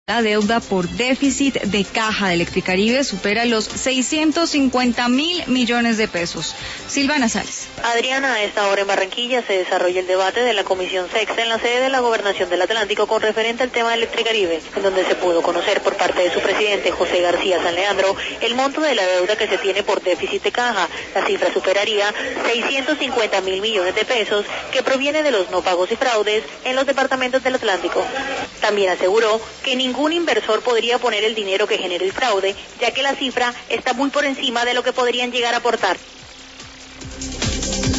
La deuda por déficit de caja de Electricaribe supera los 650.000 millones de pesos. Silvana Sáez. Adriana, a esta hora en Barranquilla se desarrolla el debate de la Comisión Sexta en la sede de la Gobernación del Atlántico con referente al tema de Electricaribe, en donde se pudo conocer por parte de su presidente José García San Leandro el monto de la deuda que se tiene por déficit de caja. La cifra superaría 650.000 millones de pesos que proviene de los no pagos y fraudes en los departamentos del Atlántico. También aseguró que ningún inversor podría poner el dinero que genere el fraude, ya que la cifra está muy por encima de lo que podrían llegar a aportar.